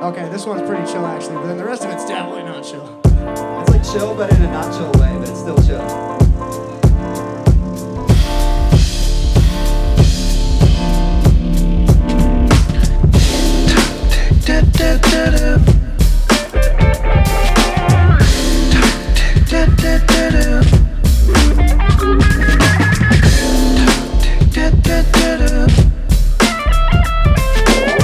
Okay, this one's pretty chill actually, but then the rest of it's definitely not chill. It's like chill, but in a not chill way, but it's still chill.